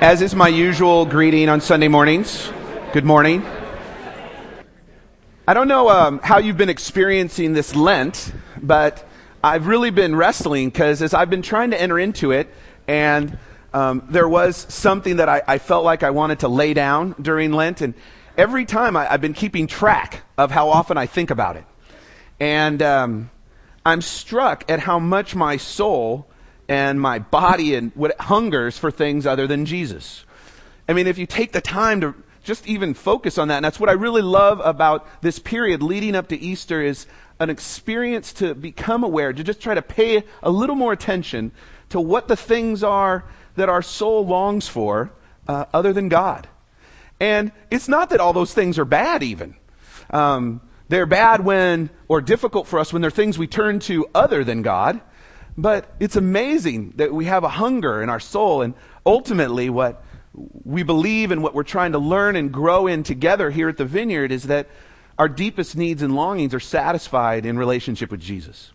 As is my usual greeting on Sunday mornings, good morning. I don't know how you've been experiencing this Lent, but I've really been wrestling because as I've been trying to enter into it, and there was something that I felt like I wanted to lay down during Lent, and every time I've been keeping track of how often I think about it. And I'm struck at how much my soul and my body and what it hungers for things other than Jesus. I mean, if you take the time to just even focus on that, and that's what I really love about this period leading up to Easter, is an experience to become aware, to just try to pay a little more attention to what the things are that our soul longs for other than God. And it's not that all those things are bad even. They're bad or difficult for us when they're things we turn to other than God. But it's amazing that we have a hunger in our soul, and ultimately what we believe and what we're trying to learn and grow in together here at the Vineyard is that our deepest needs and longings are satisfied in relationship with Jesus.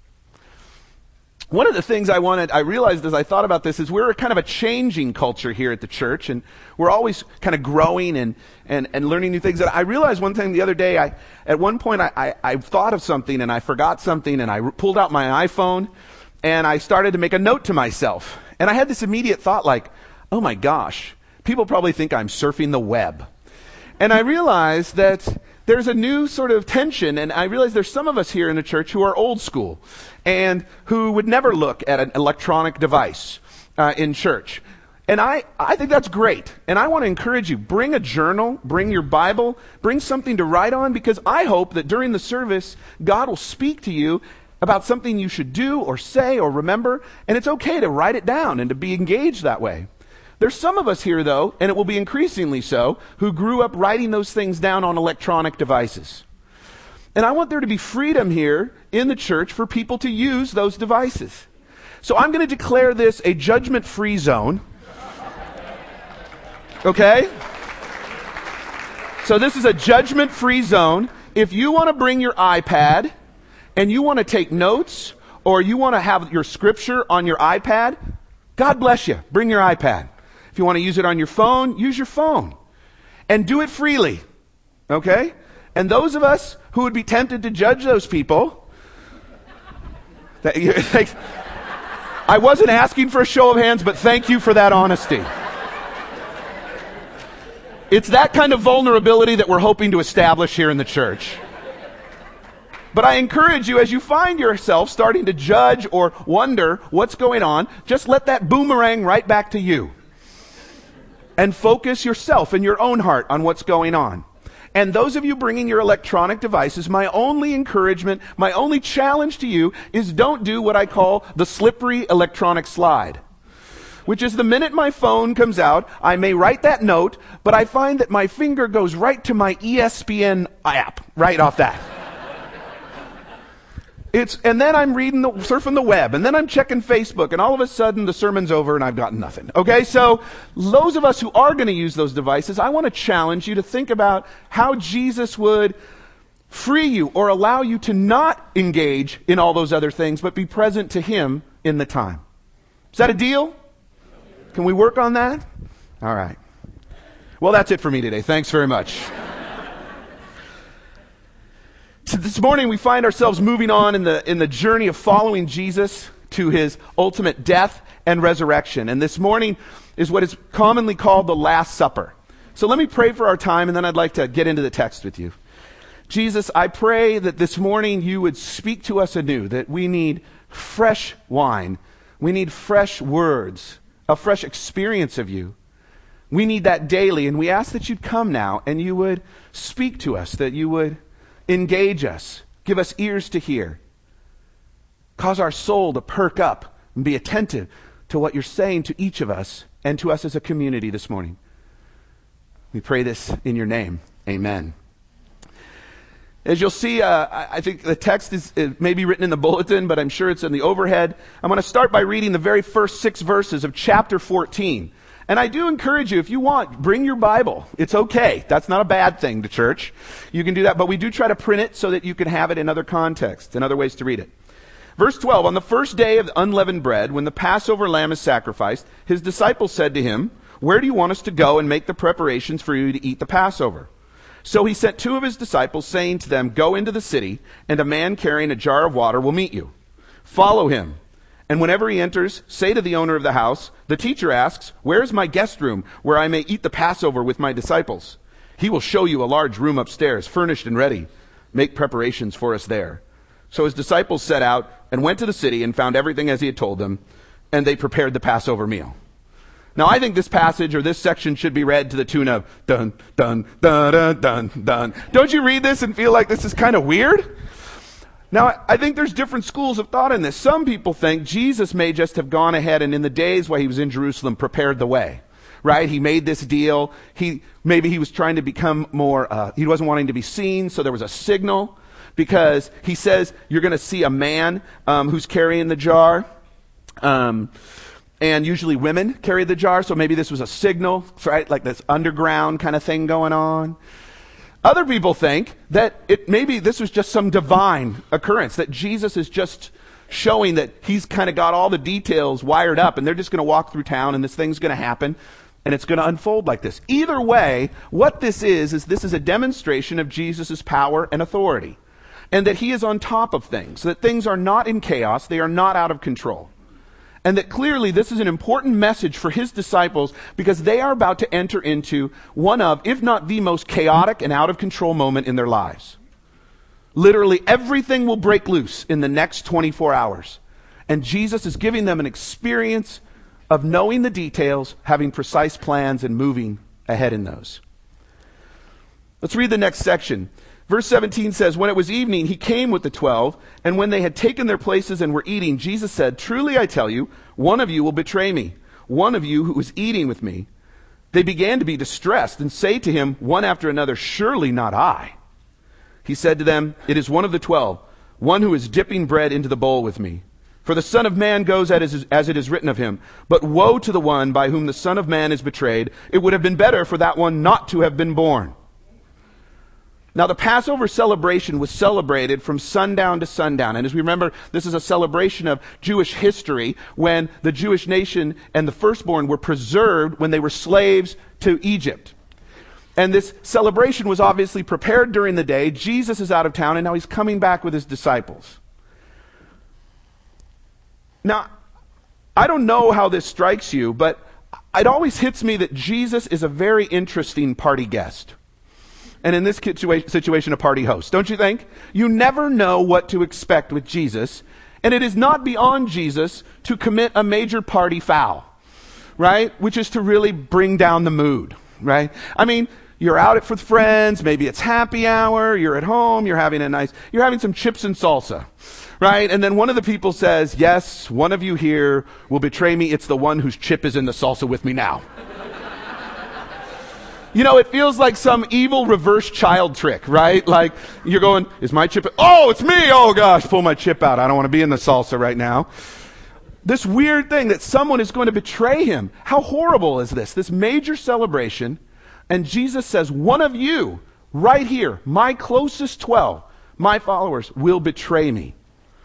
One of the things I realized as I thought about this is we're kind of a changing culture here at the church, and we're always kind of growing and learning new things. And I realized one thing the other day, at one point I thought of something and I forgot something, and I pulled out my iPhone and I started to make a note to myself. And I had this immediate thought like, oh my gosh, people probably think I'm surfing the web. And I realized that there's a new sort of tension, and I realize there's some of us here in the church who are old school and who would never look at an electronic device in church. And I think that's great. And I want to encourage you, bring a journal, bring your Bible, bring something to write on, because I hope that during the service, God will speak to you about something you should do or say or remember, and it's okay to write it down and to be engaged that way. There's some of us here, though, and it will be increasingly so, who grew up writing those things down on electronic devices. And I want there to be freedom here in the church for people to use those devices. So I'm going to declare this a judgment-free zone. Okay? So this is a judgment-free zone. If you want to bring your iPad and you want to take notes, or you want to have your scripture on your iPad, God bless you. Bring your iPad. If you want to use it on your phone, use your phone. And do it freely. Okay? And those of us who would be tempted to judge those people, I wasn't asking for a show of hands, but thank you for that honesty. It's that kind of vulnerability that we're hoping to establish here in the church. But I encourage you, as you find yourself starting to judge or wonder what's going on, just let that boomerang right back to you. And focus yourself in your own heart on what's going on. And those of you bringing your electronic devices, my only encouragement, my only challenge to you is don't do what I call the slippery electronic slide. Which is the minute my phone comes out, I may write that note, but I find that my finger goes right to my ESPN app, right off that. And then I'm surfing the web, and then I'm checking Facebook, and all of a sudden the sermon's over and I've gotten nothing. Okay, so those of us who are going to use those devices, I want to challenge you to think about how Jesus would free you or allow you to not engage in all those other things, but be present to Him in the time. Is that a deal? Can we work on that? All right. Well, that's it for me today. Thanks very much. So this morning we find ourselves moving on in the journey of following Jesus to His ultimate death and resurrection. And this morning is what is commonly called the Last Supper. So let me pray for our time, and then I'd like to get into the text with you. Jesus, I pray that this morning you would speak to us anew, that we need fresh wine. We need fresh words, a fresh experience of you. We need that daily, and we ask that you'd come now and you would speak to us, that you would engage us, give us ears to hear, cause our soul to perk up and be attentive to what you're saying to each of us and to us as a community this morning. We pray this in your name. Amen. As you'll see, I think the text is maybe written in the bulletin, but I'm sure it's in the overhead. I'm going to start by reading the very first 6 verses of chapter 14. And I do encourage you, if you want, bring your Bible. It's okay. That's not a bad thing to church. You can do that, but we do try to print it so that you can have it in other contexts and other ways to read it. Verse 12, on the first day of unleavened bread, when the Passover lamb is sacrificed, his disciples said to him, "Where do you want us to go and make the preparations for you to eat the Passover?" So he sent 2 of his disciples, saying to them, "Go into the city, and a man carrying a jar of water will meet you. Follow him. And whenever he enters, say to the owner of the house, 'The teacher asks, where is my guest room, where I may eat the Passover with my disciples?' He will show you a large room upstairs, furnished and ready. Make preparations for us there." So his disciples set out and went to the city and found everything as he had told them, and they prepared the Passover meal. Now, I think this passage or this section should be read to the tune of dun, dun, dun, dun, dun, dun. Don't you read this and feel like this is kind of weird? Now, I think there's different schools of thought in this. Some people think Jesus may just have gone ahead and in the days while he was in Jerusalem prepared the way, right? He made this deal. Maybe he was trying to become more, he wasn't wanting to be seen, so there was a signal, because he says you're going to see a man who's carrying the jar. And usually women carry the jar, so maybe this was a signal, right? Like this underground kind of thing going on. Other people think that maybe this was just some divine occurrence, that Jesus is just showing that he's kind of got all the details wired up, and they're just going to walk through town, and this thing's going to happen, and it's going to unfold like this. Either way, what this is this is a demonstration of Jesus' power and authority, and that he is on top of things, that things are not in chaos, they are not out of control. And that clearly this is an important message for his disciples, because they are about to enter into one of, if not the most chaotic and out of control moment in their lives. Literally everything will break loose in the next 24 hours. And Jesus is giving them an experience of knowing the details, having precise plans, and moving ahead in those. Let's read the next section. Verse 17 says, "When it was evening, he came with the 12, and when they had taken their places and were eating, Jesus said, 'Truly I tell you, one of you will betray me, one of you who is eating with me.' They began to be distressed and say to him one after another, 'Surely not I.' He said to them, 'It is one of the 12, one who is dipping bread into the bowl with me. For the Son of Man goes as it is written of him. But woe to the one by whom the Son of Man is betrayed. It would have been better for that one not to have been born.'" Now, the Passover celebration was celebrated from sundown to sundown. And as we remember, this is a celebration of Jewish history when the Jewish nation and the firstborn were preserved when they were slaves to Egypt. And this celebration was obviously prepared during the day. Jesus is out of town, and now he's coming back with his disciples. Now, I don't know how this strikes you, but it always hits me that Jesus is a very interesting party guest. And in this situation, a party host. Don't you think? You never know what to expect with Jesus. And it is not beyond Jesus to commit a major party foul, right? Which is to really bring down the mood, right? I mean, you're out with friends, maybe it's happy hour, you're at home, you're having some chips and salsa, right? And then one of the people says, "Yes, one of you here will betray me. It's the one whose chip is in the salsa with me now." You know, it feels like some evil reverse child trick, right? Like, you're going, "Is my chip? Oh, it's me! Oh gosh, pull my chip out. I don't want to be in the salsa right now." This weird thing that someone is going to betray him. How horrible is this? This major celebration, and Jesus says, "One of you, right here, my closest 12, my followers, will betray me."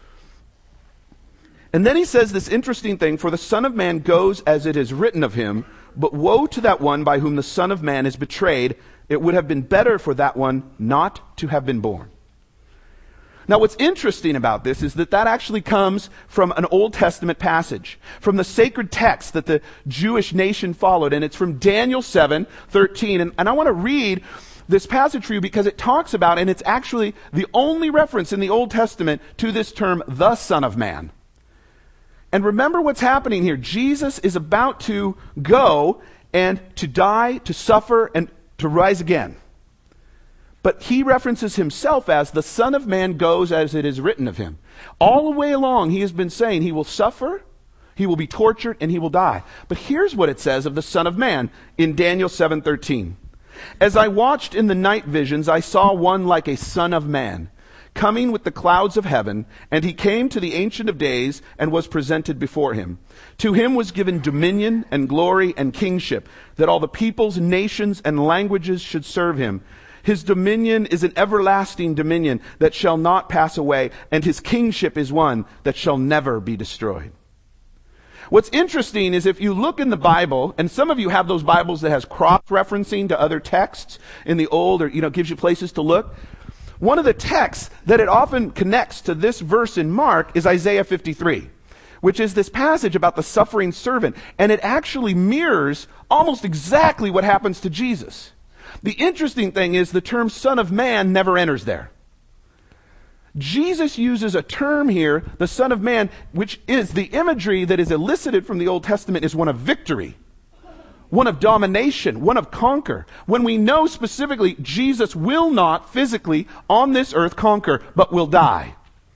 And then he says this interesting thing, "For the Son of Man goes as it is written of him, but woe to that one by whom the Son of Man is betrayed. It would have been better for that one not to have been born." Now, what's interesting about this is that actually comes from an Old Testament passage, from the sacred text that the Jewish nation followed, and it's from Daniel 7:13. And I want to read this passage for you because it talks about, and it's actually the only reference in the Old Testament to this term, the Son of Man. And remember what's happening here. Jesus is about to go and to die, to suffer, and to rise again. But he references himself as the Son of Man goes as it is written of him. All the way along, he has been saying he will suffer, he will be tortured, and he will die. But here's what it says of the Son of Man in Daniel 7:13. "As I watched in the night visions, I saw one like a son of man, coming with the clouds of heaven, and he came to the Ancient of Days and was presented before him. To him was given dominion and glory and kingship, that all the peoples, nations, and languages should serve him. His dominion is an everlasting dominion that shall not pass away, and his kingship is one that shall never be destroyed." What's interesting is if you look in the Bible, and some of you have those Bibles that has cross-referencing to other texts in the Old, or, gives you places to look. One of the texts that it often connects to this verse in Mark is Isaiah 53, which is this passage about the suffering servant. And it actually mirrors almost exactly what happens to Jesus. The interesting thing is the term Son of Man never enters there. Jesus uses a term here, the Son of Man, which is the imagery that is elicited from the Old Testament is one of victory, one of domination, one of conquer. When we know specifically Jesus will not physically on this earth conquer, but will die.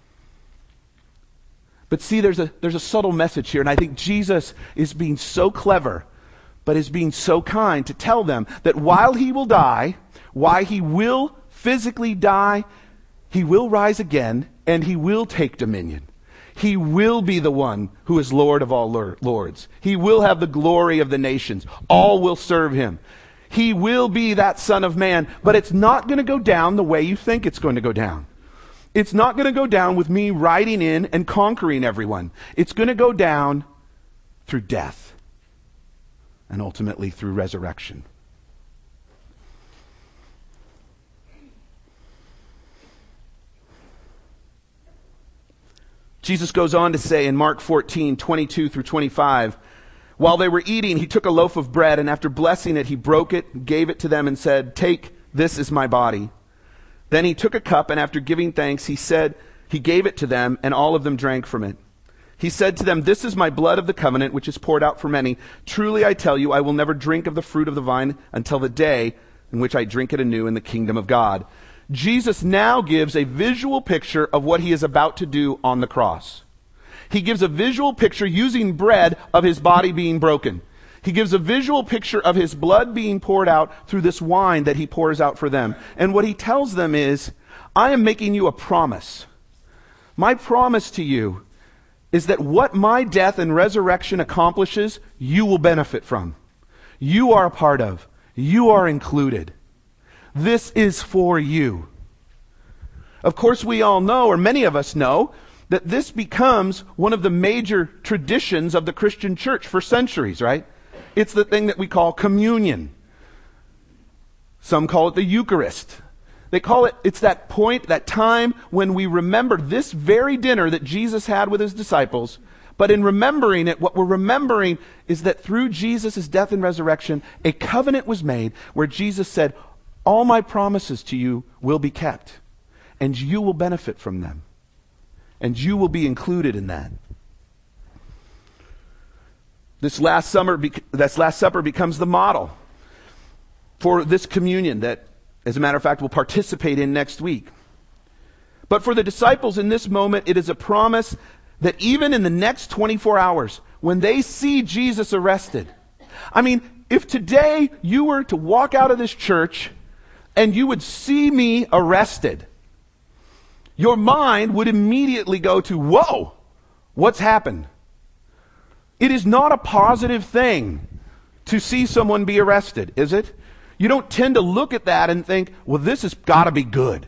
But see, there's a subtle message here, and I think Jesus is being so clever, but is being so kind to tell them that while he will die, while he will physically die, he will rise again, and he will take dominion. He will be the one who is Lord of all lords. He will have the glory of the nations. All will serve him. He will be that Son of Man, but it's not going to go down the way you think it's going to go down. It's not going to go down with me riding in and conquering everyone. It's going to go down through death and ultimately through resurrection. Jesus goes on to say in Mark 14, 22 through 25, while they were eating, he took a loaf of bread, and after blessing it, he broke it, gave it to them, and said, "Take, this is my body." Then he took a cup, and after giving thanks, he gave it to them, and all of them drank from it. He said to them, "This is my blood of the covenant, which is poured out for many. Truly I tell you, I will never drink of the fruit of the vine until the day in which I drink it anew in the kingdom of God." Jesus now gives a visual picture of what he is about to do on the cross. He gives a visual picture using bread of his body being broken. He gives a visual picture of his blood being poured out through this wine that he pours out for them. And what he tells them is, I am making you a promise. My promise to you is that what my death and resurrection accomplishes, you will benefit from. You are a part of. You are included. This is for you. Of course, we all know, or many of us know, that this becomes one of the major traditions of the Christian church for centuries, right? It's the thing that we call communion. Some call it the Eucharist. They call it's that point, that time when we remember this very dinner that Jesus had with his disciples. But in remembering it, what we're remembering is that through Jesus' death and resurrection, a covenant was made where Jesus said, all my promises to you will be kept, and you will benefit from them, and you will be included in that. This Last Supper becomes the model for this communion that, as a matter of fact, we'll participate in next week. But for the disciples in this moment, it is a promise that even in the next 24 hours, when they see Jesus arrested, I mean, if today you were to walk out of this church and you would see me arrested, your mind would immediately go to, whoa, what's happened? It is not a positive thing to see someone be arrested, is it? You don't tend to look at that and think, well, this has got to be good.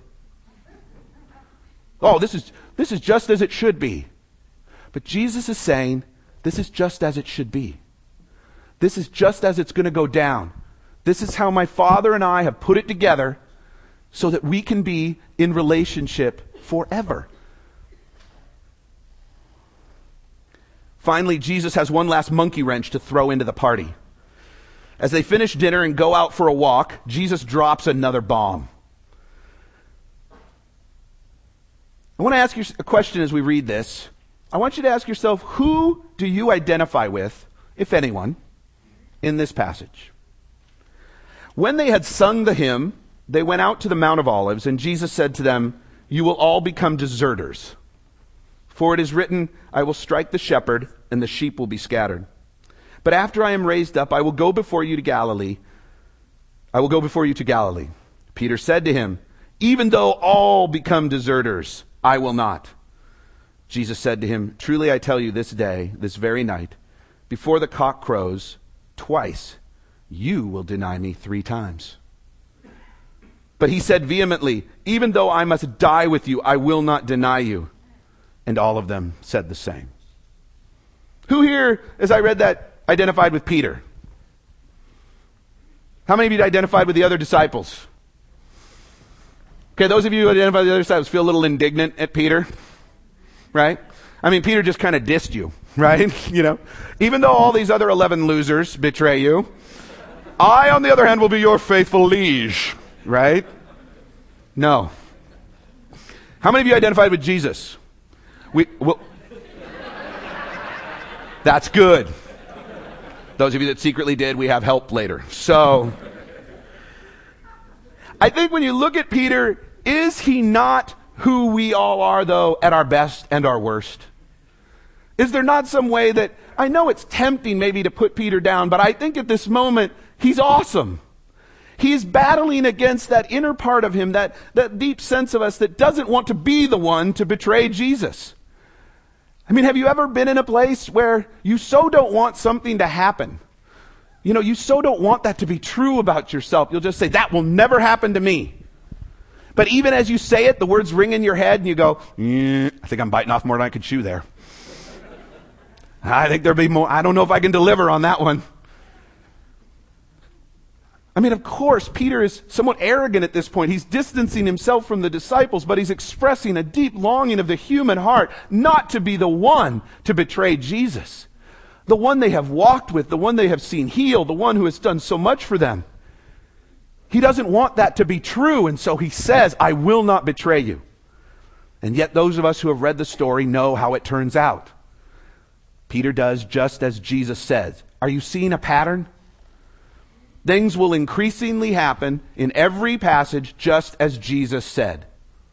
Oh, this is just as it should be. But Jesus is saying, this is just as it should be. This is just as it's going to go down. This is how my Father and I have put it together so that we can be in relationship forever. Finally, Jesus has one last monkey wrench to throw into the party. As they finish dinner and go out for a walk, Jesus drops another bomb. I want to ask you a question as we read this. I want you to ask yourself, who do you identify with, if anyone, in this passage? When they had sung the hymn, they went out to the Mount of Olives, and Jesus said to them, "You will all become deserters. For it is written, I will strike the shepherd, and the sheep will be scattered. But after I am raised up, I will go before you to Galilee. Peter said to him, "Even though all become deserters, I will not." Jesus said to him, "Truly I tell you, this day, this very night, before the cock crows, twice you will deny me 3 times. But he said vehemently, "Even though I must die with you, I will not deny you." And all of them said the same. Who here, as I read that, identified with Peter? How many of you identified with the other disciples? Okay, those of you who identify with the other disciples feel a little indignant at Peter, right? I mean, Peter just kind of dissed you, right? Even though all these other 11 losers betray you, I, on the other hand, will be your faithful liege, right? No. How many of you identified with Jesus? That's good. Those of you that secretly did, we have help later. So, I think when you look at Peter, is he not who we all are, though, at our best and our worst? Is there not some way that, I know it's tempting maybe to put Peter down, but I think at this moment, he's awesome. He's battling against that inner part of him, that deep sense of us that doesn't want to be the one to betray Jesus. I mean, have you ever been in a place where you so don't want something to happen? You so don't want that to be true about yourself. You'll just say, that will never happen to me. But even as you say it, the words ring in your head and you go, I think I'm biting off more than I could chew there. I think there'll be more. I don't know if I can deliver on that one. I mean, of course, Peter is somewhat arrogant at this point. He's distancing himself from the disciples, but he's expressing a deep longing of the human heart not to be the one to betray Jesus. The one they have walked with, the one they have seen heal, the one who has done so much for them. He doesn't want that to be true, and so he says, I will not betray you. And yet those of us who have read the story know how it turns out. Peter does just as Jesus says. Are you seeing a pattern? Things will increasingly happen in every passage just as Jesus said.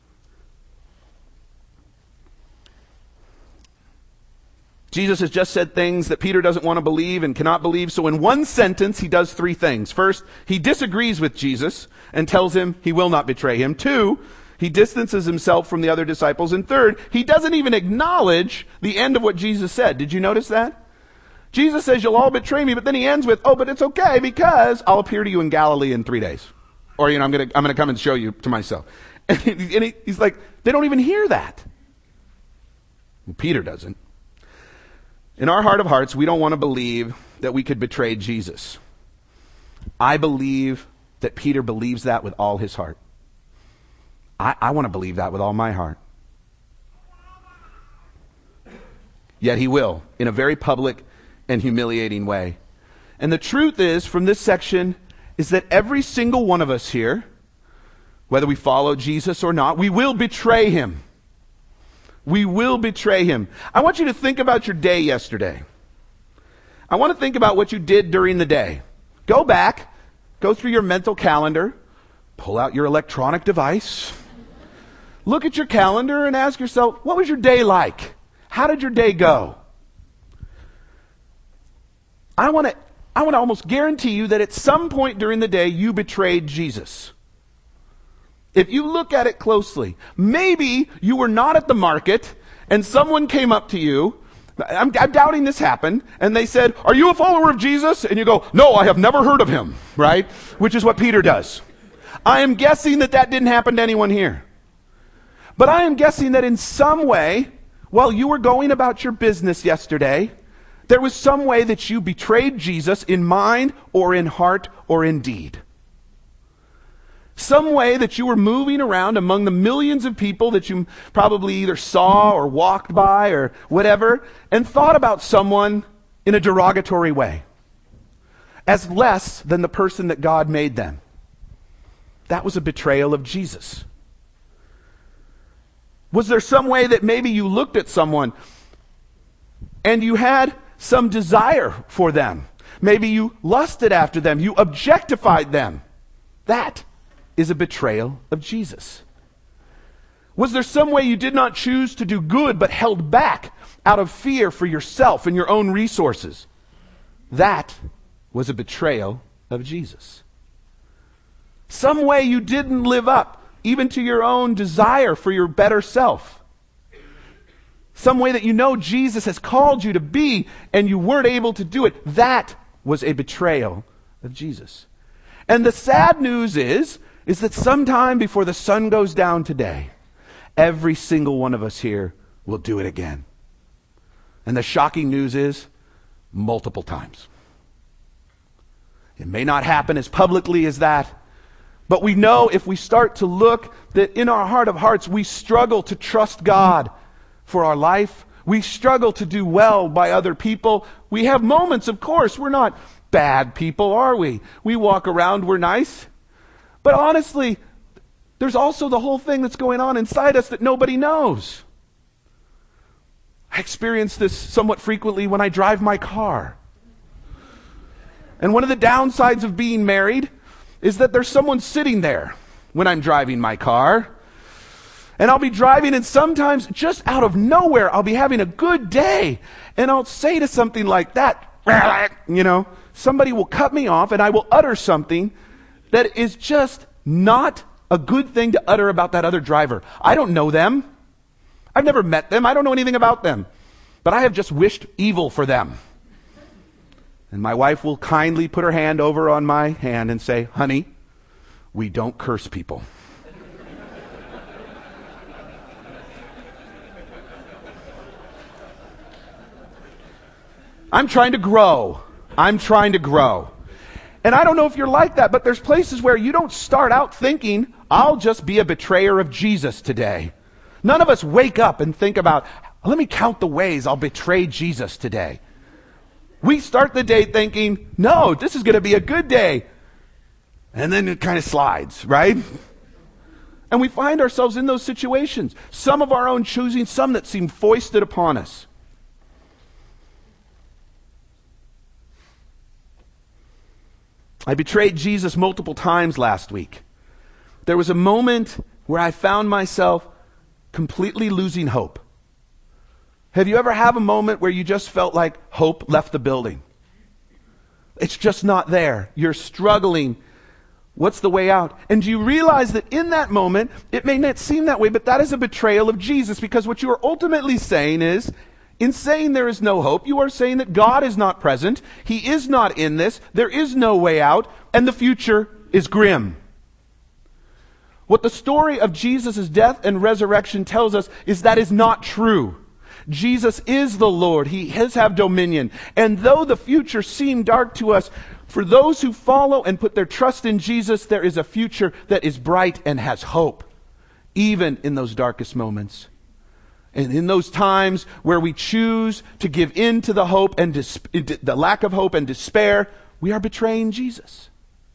Jesus has just said things that Peter doesn't want to believe and cannot believe. So in one sentence, he does three things. First, he disagrees with Jesus and tells him he will not betray him. Two, he distances himself from the other disciples. And third, he doesn't even acknowledge the end of what Jesus said. Did you notice that? Jesus says, you'll all betray me, but then he ends with, but it's okay because I'll appear to you in Galilee in 3 days. Or, I'm going to come and show you to myself. And he's like, they don't even hear that. Well, Peter doesn't. In our heart of hearts, we don't want to believe that we could betray Jesus. I believe that Peter believes that with all his heart. I want to believe that with all my heart. Yet he will, in a very public and humiliating way. And the truth is, from this section, is that every single one of us here, whether we follow Jesus or not, we will betray him. We will betray him. I want you to think about your day yesterday. I want to think about what you did during the day. Go back, go through your mental calendar, pull out your electronic device, look at your calendar and ask yourself, what was your day like? How did your day go? I want to almost guarantee you that at some point during the day you betrayed Jesus. If you look at it closely, maybe you were not at the market and someone came up to you, I'm doubting this happened, and they said, are you a follower of Jesus? And you go, no, I have never heard of him, right? Which is what Peter does. I am guessing that didn't happen to anyone here. But I am guessing that in some way, while you were going about your business yesterday, there was some way that you betrayed Jesus in mind or in heart or in deed. Some way that you were moving around among the millions of people that you probably either saw or walked by or whatever, and thought about someone in a derogatory way, as less than the person that God made them. That was a betrayal of Jesus. Was there some way that maybe you looked at someone and you had some desire for them? Maybe you lusted after them. You objectified them. That is a betrayal of Jesus. Was there some way you did not choose to do good but held back out of fear for yourself and your own resources? That was a betrayal of Jesus. Some way you didn't live up even to your own desire for your better self. Some way that you know Jesus has called you to be and you weren't able to do it. That was a betrayal of Jesus. And the sad news is that sometime before the sun goes down today, every single one of us here will do it again. And the shocking news is, multiple times. It may not happen as publicly as that, but we know if we start to look that in our heart of hearts, we struggle to trust God for our life. We struggle to do well by other people. We have moments, of course. We're not bad people, are we? We walk around, we're nice. But honestly, there's also the whole thing that's going on inside us that nobody knows. I experience this somewhat frequently when I drive my car. And one of the downsides of being married is that there's someone sitting there when I'm driving my car. And I'll be driving, and sometimes just out of nowhere, I'll be having a good day. And I'll say to something like that, somebody will cut me off, and I will utter something that is just not a good thing to utter about that other driver. I don't know them. I've never met them. I don't know anything about them. But I have just wished evil for them. And my wife will kindly put her hand over on my hand and say, honey, we don't curse people. I'm trying to grow. And I don't know if you're like that, but there's places where you don't start out thinking, I'll just be a betrayer of Jesus today. None of us wake up and think about, let me count the ways I'll betray Jesus today. We start the day thinking, no, this is going to be a good day. And then it kind of slides, right? And we find ourselves in those situations. Some of our own choosing, some that seem foisted upon us. I betrayed Jesus multiple times last week. There was a moment where I found myself completely losing hope. Have you ever had a moment where you just felt like hope left the building? It's just not there. You're struggling. What's the way out? And do you realize that in that moment, it may not seem that way, but that is a betrayal of Jesus, because what you are ultimately saying is, in saying there is no hope, you are saying that God is not present, He is not in this, there is no way out, and the future is grim. What the story of Jesus' death and resurrection tells us is that is not true. Jesus is the Lord. He has have dominion. And though the future seemed dark to us, for those who follow and put their trust in Jesus, there is a future that is bright and has hope, even in those darkest moments. And in those times where we choose to give in to the hope and the lack of hope and despair, we are betraying Jesus.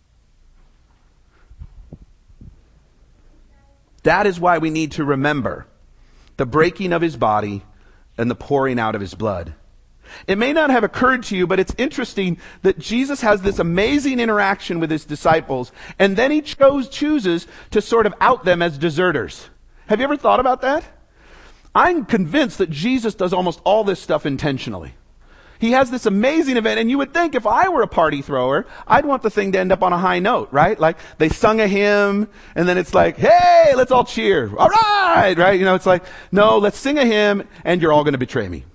That is why we need to remember the breaking of His body and the pouring out of His blood. It may not have occurred to you, but it's interesting that Jesus has this amazing interaction with His disciples, and then He chooses to sort of out them as deserters. Have you ever thought about that? I'm convinced that Jesus does almost all this stuff intentionally. He has this amazing event, and you would think if I were a party thrower, I'd want the thing to end up on a high note, right? Like they sung a hymn, and then it's like, hey, let's all cheer. All right, right? It's like, no, let's sing a hymn, and you're all going to betray me.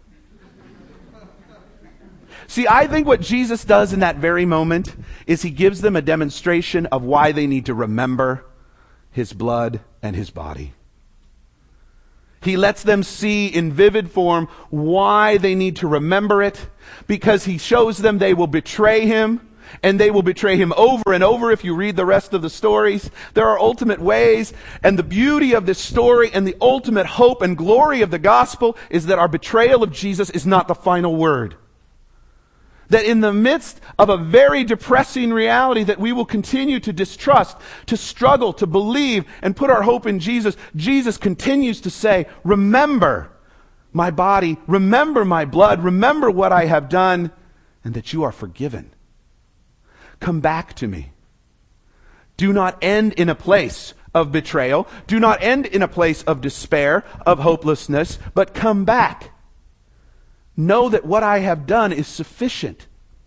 See, I think what Jesus does in that very moment is He gives them a demonstration of why they need to remember His blood and His body. He lets them see in vivid form why they need to remember it, because He shows them they will betray Him, and they will betray Him over and over if you read the rest of the stories. There are ultimate ways, and the beauty of this story and the ultimate hope and glory of the gospel is that our betrayal of Jesus is not the final word. That in the midst of a very depressing reality that we will continue to distrust, to struggle, to believe, and put our hope in Jesus, Jesus continues to say, remember my body, remember my blood, remember what I have done, and that you are forgiven. Come back to me. Do not end in a place of betrayal. Do not end in a place of despair, of hopelessness, but come back. Know that what I have done is sufficient.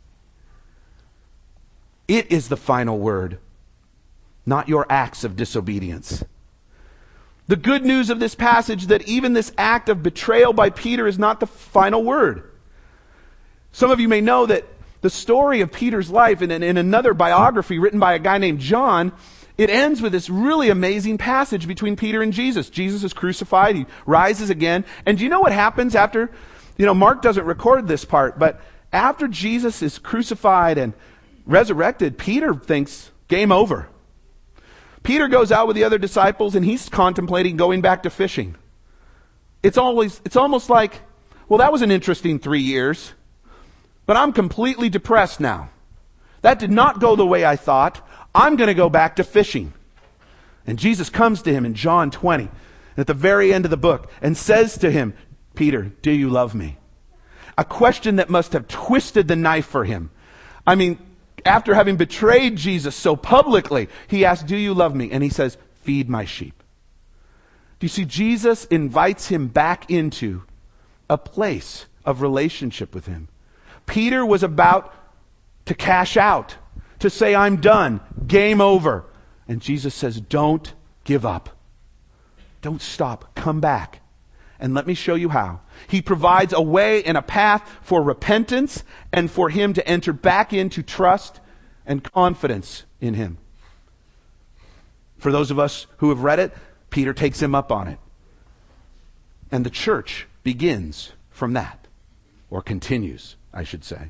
It is the final word, not your acts of disobedience. The good news of this passage that even this act of betrayal by Peter is not the final word. Some of you may know that the story of Peter's life in another biography written by a guy named John, it ends with this really amazing passage between Peter and Jesus. Jesus is crucified. He rises again. And do you know what happens after Mark doesn't record this part, but after Jesus is crucified and resurrected, Peter thinks, game over. Peter goes out with the other disciples and he's contemplating going back to fishing. It's almost like, well, that was an interesting 3 years, but I'm completely depressed now. That did not go the way I thought. I'm going to go back to fishing. And Jesus comes to him in John 20, at the very end of the book, and says to him, Peter, do you love me? A question that must have twisted the knife for him. I mean, after having betrayed Jesus so publicly, he asks, do you love me? And he says, feed my sheep. Do you see, Jesus invites him back into a place of relationship with him. Peter was about to cash out, to say, I'm done, game over. And Jesus says, don't give up. Don't stop, come back. And let me show you how. He provides a way and a path for repentance and for him to enter back into trust and confidence in him. For those of us who have read it, Peter takes him up on it. And the church begins from that. Or continues, I should say.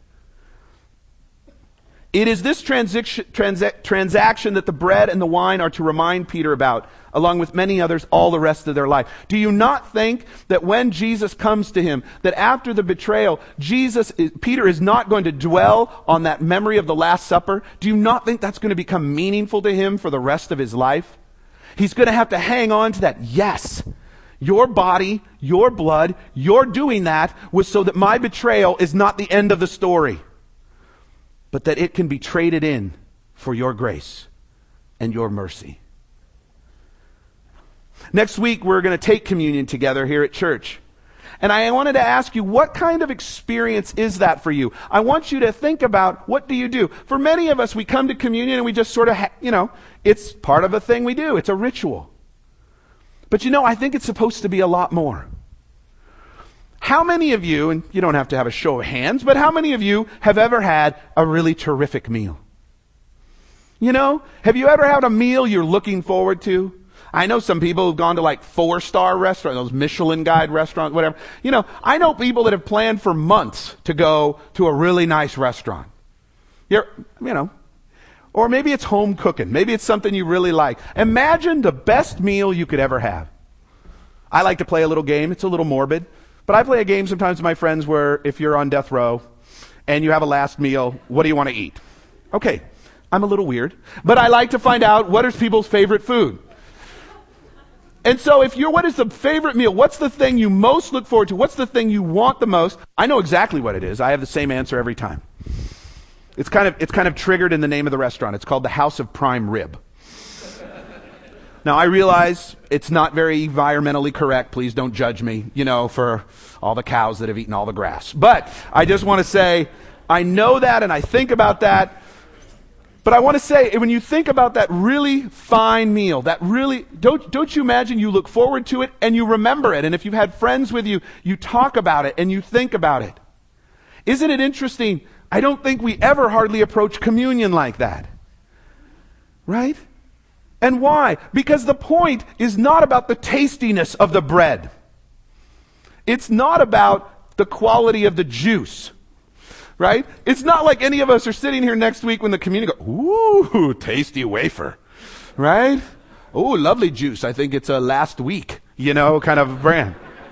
It is this transaction that the bread and the wine are to remind Peter about, along with many others, all the rest of their life. Do you not think that when Jesus comes to him, that after the betrayal, Peter is not going to dwell on that memory of the Last Supper? Do you not think that's going to become meaningful to him for the rest of his life? He's going to have to hang on to that. Yes, your body, your blood, your doing that was so that my betrayal is not the end of the story, but that it can be traded in for your grace and your mercy. Next week, we're going to take communion together here at church. And I wanted to ask you, what kind of experience is that for you? I want you to think about, what do you do? For many of us, we come to communion and we just sort of, it's part of a thing we do. It's a ritual. But I think it's supposed to be a lot more. How many of you, and you don't have to have a show of hands, but how many of you have ever had a really terrific meal? Have you ever had a meal you're looking forward to? I know some people who've gone to 4-star restaurants, those Michelin guide restaurants, whatever. I know people that have planned for months to go to a really nice restaurant. Or maybe it's home cooking. Maybe it's something you really like. Imagine the best meal you could ever have. I like to play a little game. It's a little morbid. But I play a game sometimes with my friends where if you're on death row and you have a last meal, what do you want to eat? Okay, I'm a little weird, but I like to find out what is people's favorite food. And so what is the favorite meal? What's the thing you most look forward to? What's the thing you want the most? I know exactly what it is. I have the same answer every time. It's kind of triggered in the name of the restaurant. It's called the House of Prime Rib. Now, I realize it's not very environmentally correct. Please don't judge me, for all the cows that have eaten all the grass. But I just want to say, I know that and I think about that. But I want to say, when you think about that really fine meal, don't you imagine you look forward to it and you remember it? And if you've had friends with you, you talk about it and you think about it. Isn't it interesting? I don't think we ever hardly approach communion like that. Right? And why? Because the point is not about the tastiness of the bread. It's not about the quality of the juice. Right? It's not like any of us are sitting here next week when the communion go, ooh, tasty wafer. Right? Ooh, lovely juice. I think it's a last week, kind of brand.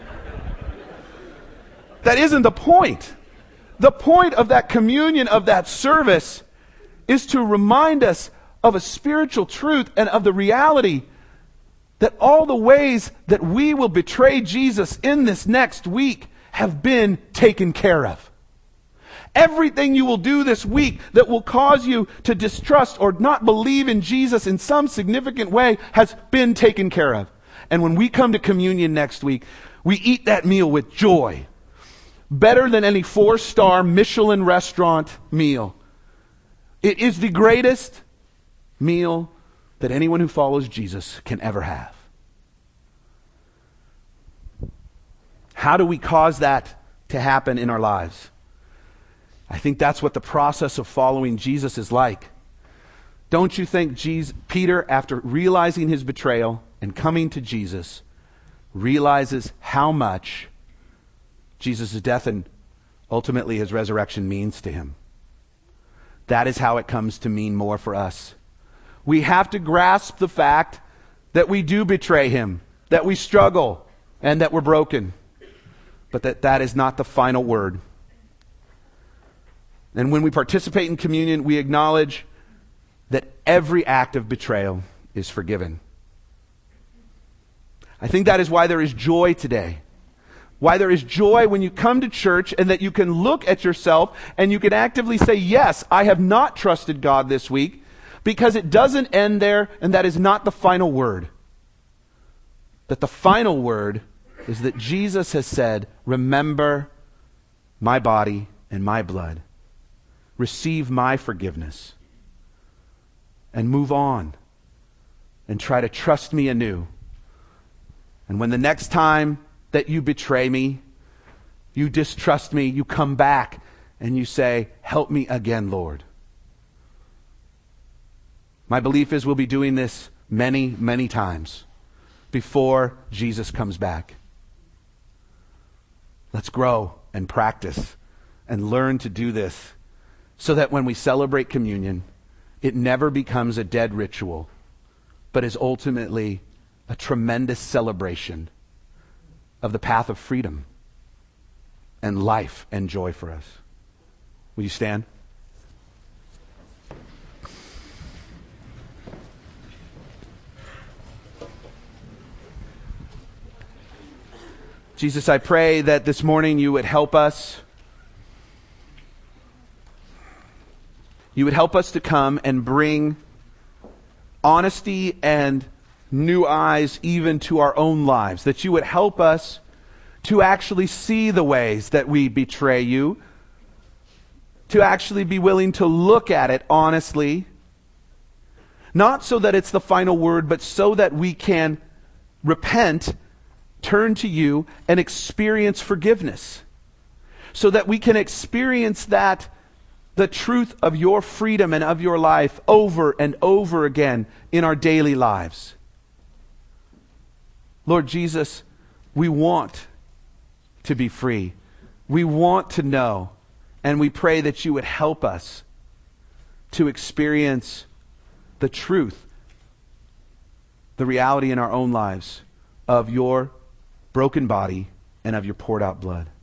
That isn't the point. The point of that communion, of that service, is to remind us of a spiritual truth and of the reality that all the ways that we will betray Jesus in this next week have been taken care of. Everything you will do this week that will cause you to distrust or not believe in Jesus in some significant way has been taken care of. And when we come to communion next week, we eat that meal with joy. Better than any 4-star Michelin restaurant meal. It is the greatest meal that anyone who follows Jesus can ever have. How do we cause that to happen in our lives? I think that's what the process of following Jesus is like. Don't you think Peter, after realizing his betrayal and coming to Jesus, realizes how much Jesus' death and ultimately his resurrection means to him. That is how it comes to mean more for us. We have to grasp the fact that we do betray him, that we struggle, and that we're broken. But that is not the final word. And when we participate in communion, we acknowledge that every act of betrayal is forgiven. I think that is why there is joy today. Why there is joy when you come to church and that you can look at yourself and you can actively say, yes, I have not trusted God this week, because it doesn't end there, and that is not the final word. That the final word is that Jesus has said, remember my body and my blood. Receive my forgiveness. And move on. And try to trust me anew. And when the next time that you betray me, you distrust me, you come back and you say, help me again, Lord. My belief is we'll be doing this many, many times before Jesus comes back. Let's grow and practice and learn to do this so that when we celebrate communion, it never becomes a dead ritual, but is ultimately a tremendous celebration of the path of freedom and life and joy for us. Will you stand? Jesus, I pray that this morning you would help us. You would help us to come and bring honesty and new eyes even to our own lives. That you would help us to actually see the ways that we betray you. To actually be willing to look at it honestly. Not so that it's the final word, but so that we can repent, turn to you, and experience forgiveness. So that we can experience that, the truth of your freedom and of your life over and over again in our daily lives. Lord Jesus, we want to be free. We want to know, and we pray that you would help us to experience the truth, the reality in our own lives of your broken body and of your poured out blood.